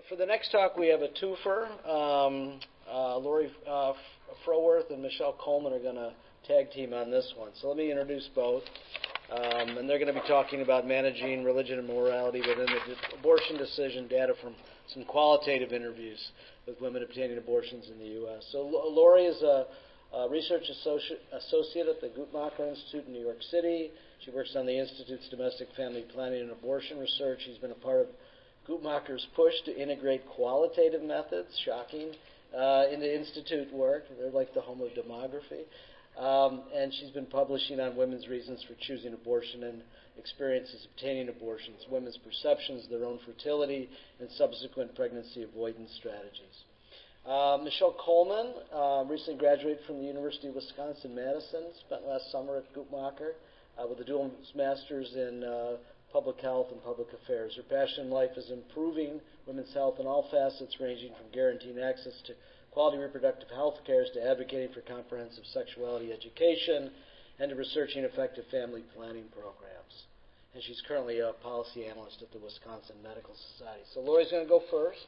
For the next talk, we have a twofer. Lori Froworth and Michelle Coleman are going to tag team on this one. So let me introduce both. And they're going to be talking about managing religion and morality within the abortion decision data from some qualitative interviews with women obtaining abortions in the U.S. So Lori is a research associate at the Guttmacher Institute in New York City. She works on the Institute's domestic family planning and abortion research. She's been a part of Guttmacher's push to integrate qualitative methods, shocking, into Institute work. They're like the home of demography. And she's been publishing on women's reasons for choosing abortion and experiences obtaining abortions, women's perceptions of their own fertility, and subsequent pregnancy avoidance strategies. Michelle Coleman recently graduated from the University of Wisconsin-Madison, spent last summer at Guttmacher with a dual master's in public health and public affairs. Her passion in life is improving women's health in all facets, ranging from guaranteeing access to quality reproductive health care to advocating for comprehensive sexuality education and to researching effective family planning programs. And she's currently a policy analyst at the Wisconsin Medical Society. So Lori's going to go first.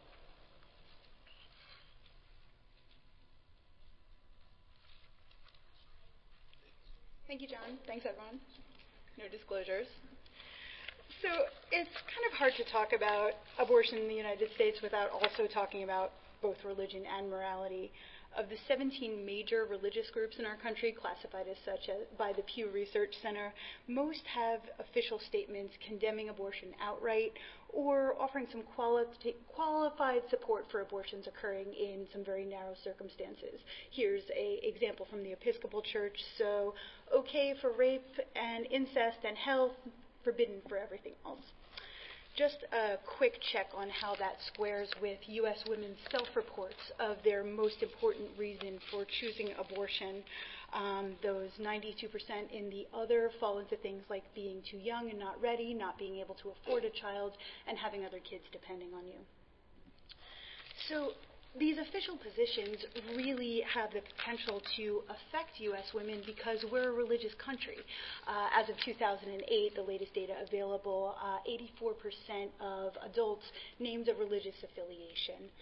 Thank you, John. Thanks, everyone. No disclosures. So it's kind of hard to talk about abortion in the United States without also talking about both religion and morality. Of the 17 major religious groups in our country classified as such by the Pew Research Center, most have official statements condemning abortion outright or offering some qualified support for abortions occurring in some very narrow circumstances. Here's an example from the Episcopal Church. So, okay for rape and incest and health, forbidden for everything else. Just a quick check on how that squares with U.S. women's self-reports of their most important reason for choosing abortion. Those 92% in the other fall into things like being too young and not ready, not being able to afford a child, and having other kids depending on you. So these official positions really have the potential to affect U.S. women because we're a religious country. As of 2008, the latest data available, 84% of adults named a religious affiliation.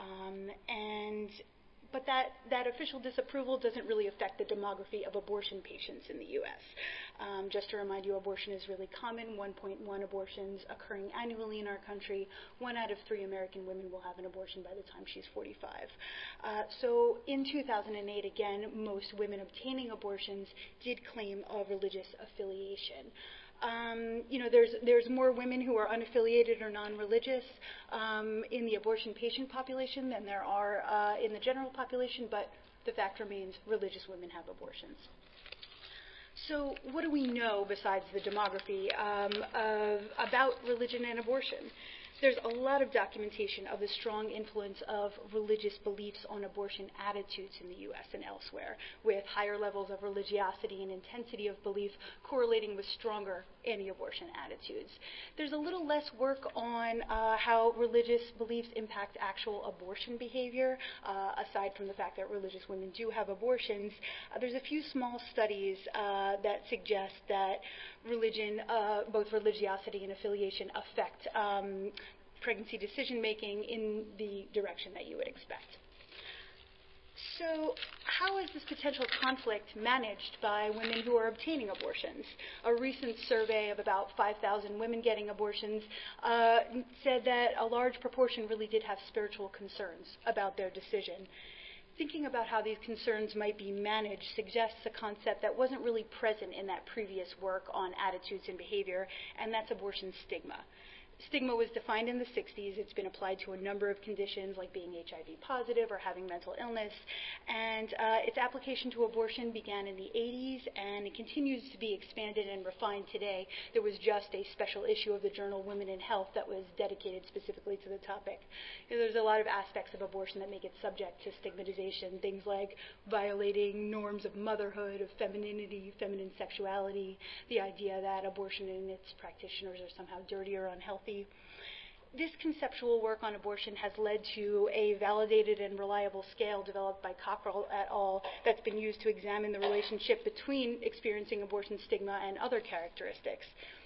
But that official disapproval doesn't really affect the demography of abortion patients in the U.S. Just to remind you, abortion is really common, 1.1 abortions occurring annually in our country. 1 out of 3 American women will have an abortion by the time she's 45. So in 2008, again, most women obtaining abortions did claim a religious affiliation. There's more women who are unaffiliated or non-religious in the abortion patient population than there are in the general population, but the fact remains religious women have abortions. So what do we know besides the demography about religion and abortion? There's a lot of documentation of the strong influence of religious beliefs on abortion attitudes in the U.S. and elsewhere, with higher levels of religiosity and intensity of belief correlating with stronger anti-abortion attitudes. There's a little less work on how religious beliefs impact actual abortion behavior, aside from the fact that religious women do have abortions. There's a few small studies that suggest that religion, both religiosity and affiliation, affect pregnancy decision-making in the direction that you would expect. So how is this potential conflict managed by women who are obtaining abortions? A recent survey of about 5,000 women getting abortions said that a large proportion really did have spiritual concerns about their decision. Thinking about how these concerns might be managed suggests a concept that wasn't really present in that previous work on attitudes and behavior, and that's abortion stigma. Stigma was defined in the 60s. It's been applied to a number of conditions like being HIV positive or having mental illness. And its application to abortion began in the 80s, and it continues to be expanded and refined today. There was just a special issue of the journal Women in Health that was dedicated specifically to the topic. There's a lot of aspects of abortion that make it subject to stigmatization, things like violating norms of motherhood, of femininity, feminine sexuality, the idea that abortion and its practitioners are somehow dirty or unhealthy. This conceptual work on abortion has led to a validated and reliable scale developed by Cockrell et al. That's been used to examine the relationship between experiencing abortion stigma and other characteristics.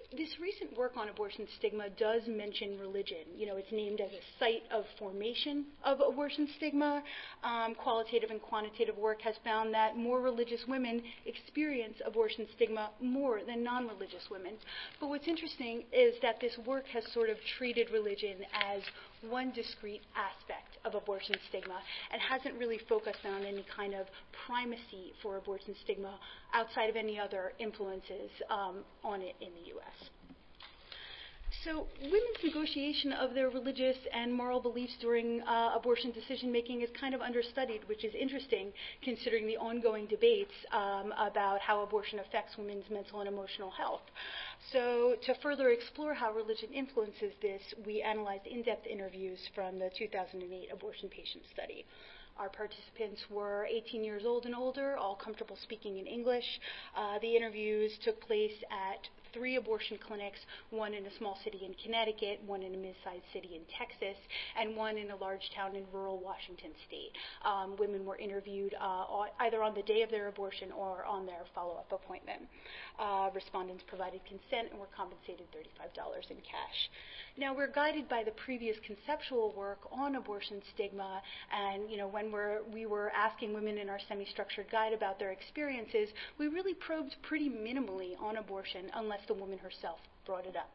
this recent work on abortion stigma does mention religion. It's named as a site of formation of abortion stigma. Qualitative and quantitative work has found that more religious women experience abortion stigma more than non-religious women. But what's interesting is that this work has sort of treated religion as one discrete aspect of abortion stigma and hasn't really focused on any kind of primacy for abortion stigma outside of any other influences on it in the U.S. So women's negotiation of their religious and moral beliefs during abortion decision-making is kind of understudied, which is interesting considering the ongoing debates about how abortion affects women's mental and emotional health. So to further explore how religion influences this, we analyzed in-depth interviews from the 2008 abortion patient study. Our participants were 18 years old and older, all comfortable speaking in English. The interviews took place at 3 abortion clinics, one in a small city in Connecticut, one in a mid-sized city in Texas, and one in a large town in rural Washington state. Women were interviewed either on the day of their abortion or on their follow-up appointment. Respondents provided consent and were compensated $35 in cash. Now, we're guided by the previous conceptual work on abortion stigma, and when we were asking women in our semi-structured guide about their experiences, we really probed pretty minimally on abortion, unless the woman herself brought it up.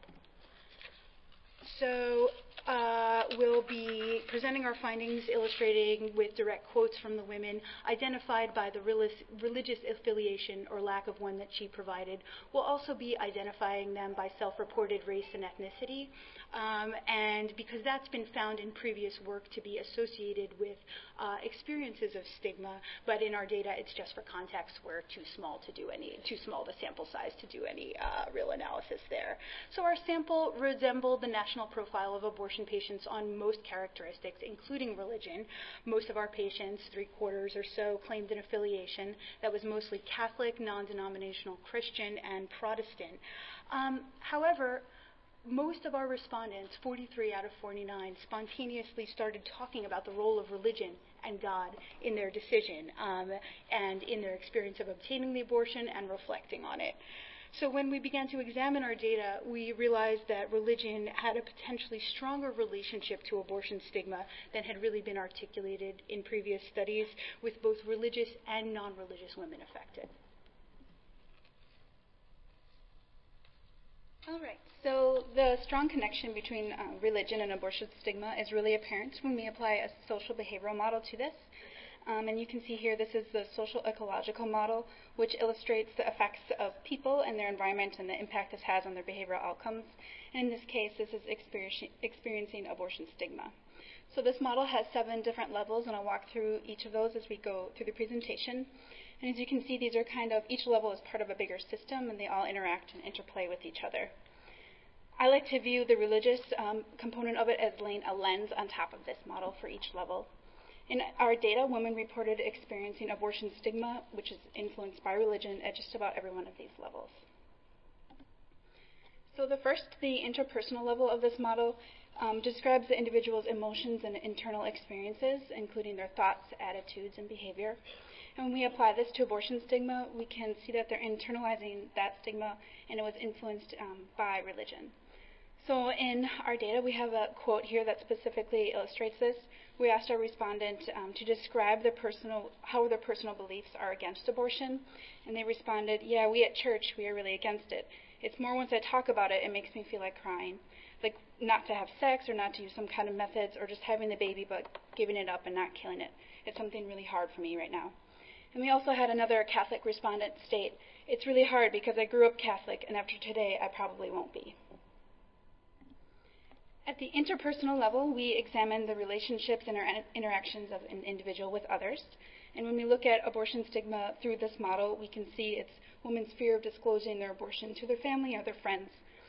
So we'll be presenting our findings, illustrating with direct quotes from the women, identified by the religious affiliation or lack of one that she provided. We'll also be identifying them by self-reported race and ethnicity, and because that's been found in previous work to be associated with experiences of stigma, but in our data it's just for context. We're too small the sample size to do any real analysis there. So our sample resembled the national profile of abortion patients on most characteristics, including religion. Most of our patients, 3/4 or so, claimed an affiliation that was mostly Catholic, non-denominational Christian, and Protestant. However, most of our respondents, 43 out of 49, spontaneously started talking about the role of religion and God in their decision and in their experience of obtaining the abortion and reflecting on it. So when we began to examine our data, we realized that religion had a potentially stronger relationship to abortion stigma than had really been articulated in previous studies, with both religious and non-religious women affected. All right, so the strong connection between religion and abortion stigma is really apparent when we apply a social behavioral model to this. And you can see here, this is the social ecological model, which illustrates the effects of people and their environment and the impact this has on their behavioral outcomes. And in this case, this is experiencing abortion stigma. So this model has 7 different levels, and I'll walk through each of those as we go through the presentation. And as you can see, these are each level is part of a bigger system, and they all interact and interplay with each other. I like to view the religious component of it as laying a lens on top of this model for each level. In our data, women reported experiencing abortion stigma, which is influenced by religion, at just about every one of these levels. So the interpersonal level of this model describes the individual's emotions and internal experiences, including their thoughts, attitudes, and behavior. And when we apply this to abortion stigma, we can see that they're internalizing that stigma, and it was influenced by religion. So in our data, we have a quote here that specifically illustrates this. We asked our respondent to describe how their personal beliefs are against abortion, and they responded, "Yeah, we at church, we are really against it. It's more once I talk about it, it makes me feel like crying. Like not to have sex or not to use some kind of methods or just having the baby but giving it up and not killing it. It's something really hard for me right now." And we also had another Catholic respondent state, "It's really hard because I grew up Catholic, and after today, I probably won't be." At the interpersonal level, we examine the relationships and interactions of an individual with others. And when we look at abortion stigma through this model, we can see it's women's fear of disclosing their abortion to their family or their friends.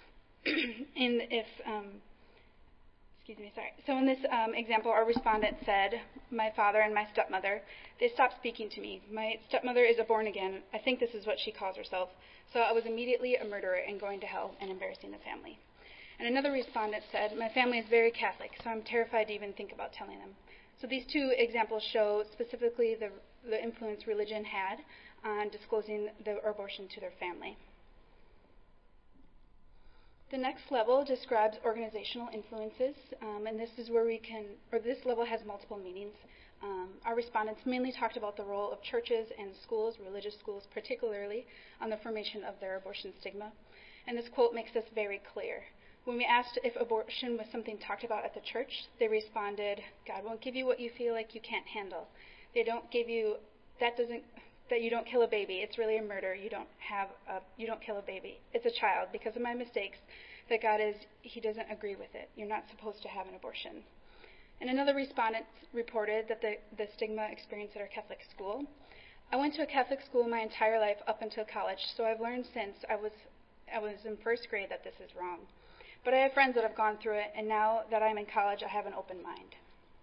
So in this example, our respondent said, "My father and my stepmother, they stopped speaking to me. My stepmother is a born again. I think this is what she calls herself. So I was immediately a murderer and going to hell and embarrassing the family." And another respondent said, "My family is very Catholic, so I'm terrified to even think about telling them." So these 2 examples show specifically the influence religion had on disclosing their abortion to their family. The next level describes organizational influences, and this is where this level has multiple meanings. Our respondents mainly talked about the role of churches and schools, religious schools particularly, on the formation of their abortion stigma. And this quote makes this very clear. When we asked if abortion was something talked about at the church, they responded, "God won't give you what you feel like you can't handle. They don't give you, that you don't kill a baby. It's really a murder. You don't kill a baby. It's a child. Because of my mistakes, that He doesn't agree with it. You're not supposed to have an abortion." And another respondent reported that the stigma experienced at our Catholic school. "I went to a Catholic school my entire life up until college, so I've learned since I was in first grade that this is wrong. But I have friends that have gone through it, and now that I'm in college, I have an open mind."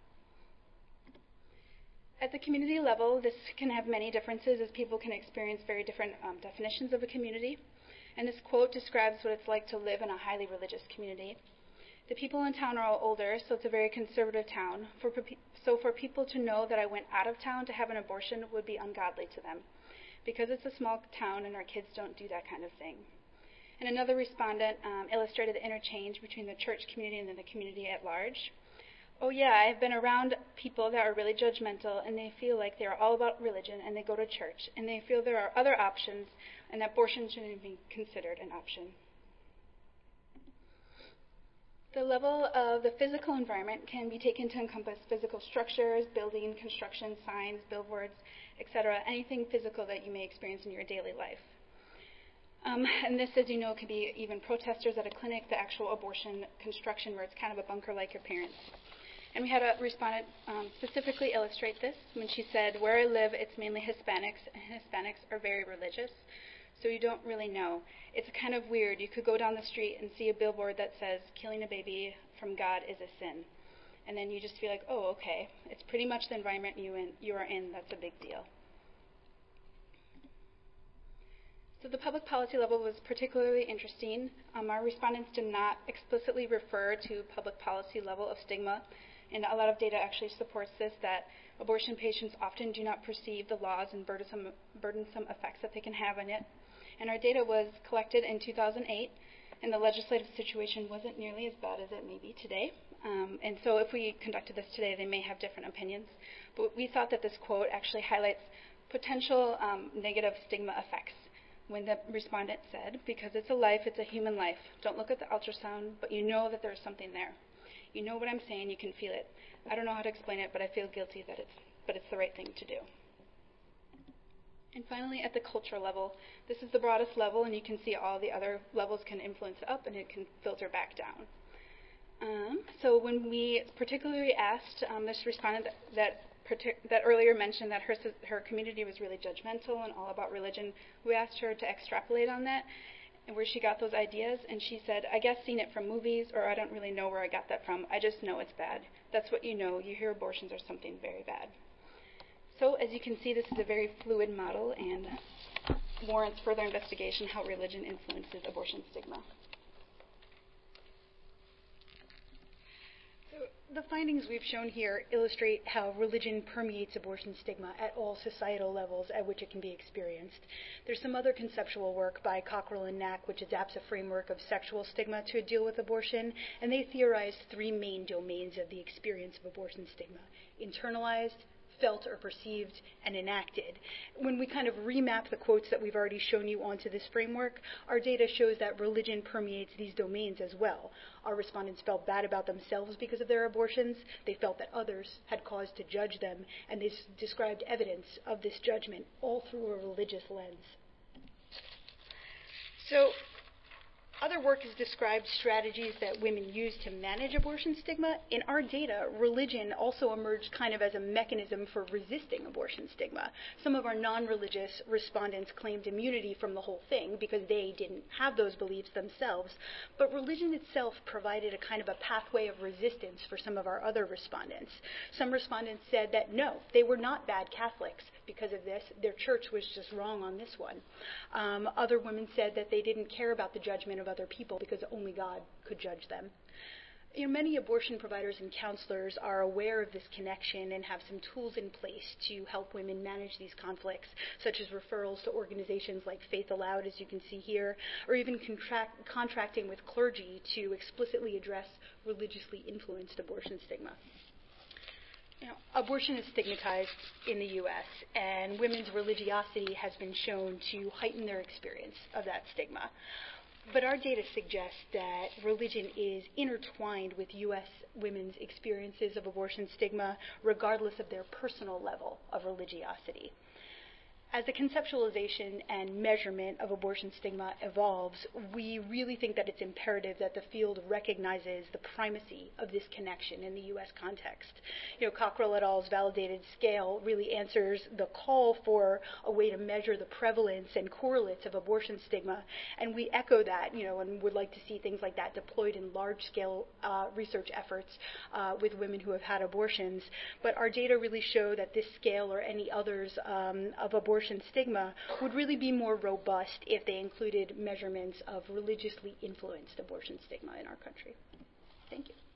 At the community level, this can have many differences as people can experience very different definitions of a community. And this quote describes what it's like to live in a highly religious community. The people in town are all older, so it's a very conservative town. So for people to know that I went out of town to have an abortion would be ungodly to them, because it's a small town and our kids don't do that kind of thing. And another respondent illustrated the interchange between the church community and the community at large. "Oh yeah, I've been around people that are really judgmental, and they feel like they're all about religion, and they go to church, and they feel there are other options, and that abortion shouldn't even be considered an option." The level of the physical environment can be taken to encompass physical structures, building, construction, signs, billboards, etc., anything physical that you may experience in your daily life. And this, as you know, could be even protesters at a clinic, the actual abortion construction where it's kind of a bunker-like appearance. And we had a respondent specifically illustrate this when she said, "Where I live, it's mainly Hispanics, and Hispanics are very religious, so you don't really know. It's kind of weird. You could go down the street and see a billboard that says, 'Killing a baby from God is a sin.' And then you just feel like, oh, okay, it's pretty much the environment you are in that's a big deal." So the public policy level was particularly interesting. Our respondents did not explicitly refer to public policy level of stigma, and a lot of data actually supports this, that abortion patients often do not perceive the laws and burdensome effects that they can have on it. And our data was collected in 2008, and the legislative situation wasn't nearly as bad as it may be today. And so if we conducted this today, they may have different opinions. But we thought that this quote actually highlights potential negative stigma effects when the respondent said, "Because it's a life, it's a human life. Don't look at the ultrasound, but you know that there's something there. You know what I'm saying, you can feel it. I don't know how to explain it, but I feel guilty but it's the right thing to do." And finally, at the cultural level, this is the broadest level, and you can see all the other levels can influence up, and it can filter back down. So when we particularly asked this respondent that earlier mentioned that her community was really judgmental and all about religion, we asked her to extrapolate on that and where she got those ideas, and she said, "I guess seen it from movies, or I don't really know where I got that from. I just know it's bad. That's what you know. You hear abortions are something very bad." So as you can see, this is a very fluid model and warrants further investigation how religion influences abortion stigma. The findings we've shown here illustrate how religion permeates abortion stigma at all societal levels at which it can be experienced. There's some other conceptual work by Cockrell and Knack which adapts a framework of sexual stigma to deal with abortion, and they theorized three main domains of the experience of abortion stigma: internalized, felt or perceived, and enacted. When we kind of remap the quotes that we've already shown you onto this framework, our data shows that religion permeates these domains as well. Our respondents felt bad about themselves because of their abortions. They felt that others had cause to judge them, and they described evidence of this judgment all through a religious lens. So, other work has described strategies that women use to manage abortion stigma. In our data, religion also emerged kind of as a mechanism for resisting abortion stigma. Some of our non-religious respondents claimed immunity from the whole thing because they didn't have those beliefs themselves, but religion itself provided a kind of a pathway of resistance for some of our other respondents. Some respondents said that no, they were not bad Catholics because of this. Their church was just wrong on this one. Other women said that they didn't care about the judgment of other people because only God could judge them. Many abortion providers and counselors are aware of this connection and have some tools in place to help women manage these conflicts, such as referrals to organizations like Faith Aloud, as you can see here, or even contracting with clergy to explicitly address religiously influenced abortion stigma. Abortion is stigmatized in the U.S., and women's religiosity has been shown to heighten their experience of that stigma. But our data suggests that religion is intertwined with U.S. women's experiences of abortion stigma, regardless of their personal level of religiosity. As the conceptualization and measurement of abortion stigma evolves, we really think that it's imperative that the field recognizes the primacy of this connection in the U.S. context. Cockrell et al.'s validated scale really answers the call for a way to measure the prevalence and correlates of abortion stigma, and we echo that, and would like to see things like that deployed in large-scale research efforts with women who have had abortions. But our data really show that this scale or any others of abortion stigma would really be more robust if they included measurements of religiously influenced abortion stigma in our country. Thank you.